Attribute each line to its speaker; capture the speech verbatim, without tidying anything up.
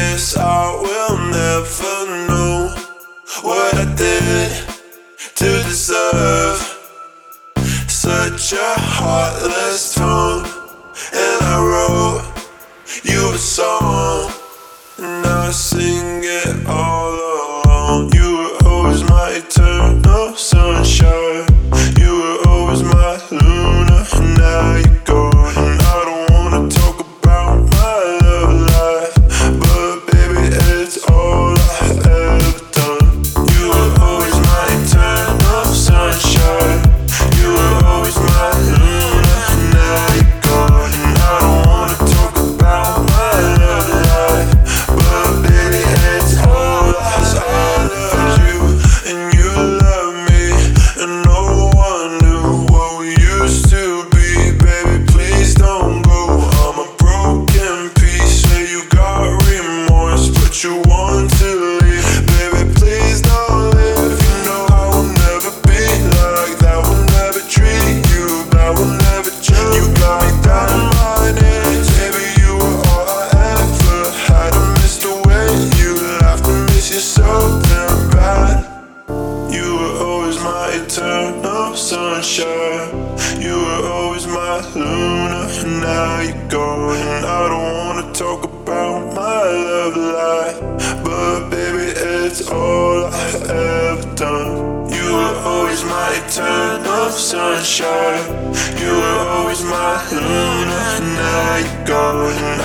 Speaker 1: guess I will never know what I did to deserve such a heartless tone. And I wrote you a song, and I sing it all alone. You were always my eternal sunshine. You were always my Luna, and now you're gone. And I don't wanna talk about my love life, but baby, it's all I've ever done. You were always my eternal sunshine. You were always my Luna, and now you're gone. And I don't wanna talk about my love life, but baby, it's all I've ever done. You and you love me, and no one knew what we used to be. Baby, please don't go. I'm a broken piece. Say you got remorse, but you want to leave. Baby, please don't leave. You know I will never be like that. Will never treat you bad. Will never change. You got me down on my knees. Baby, you were all I ever had. I miss the way you laughed. I miss you so damn bad. You were always my eternal sunshine. You were always my Luna, and now you're gone. And I don't wanna talk about my love life, but baby, it's all I've ever done. You were always my eternal sunshine. You were always my Luna, and now you're gone. And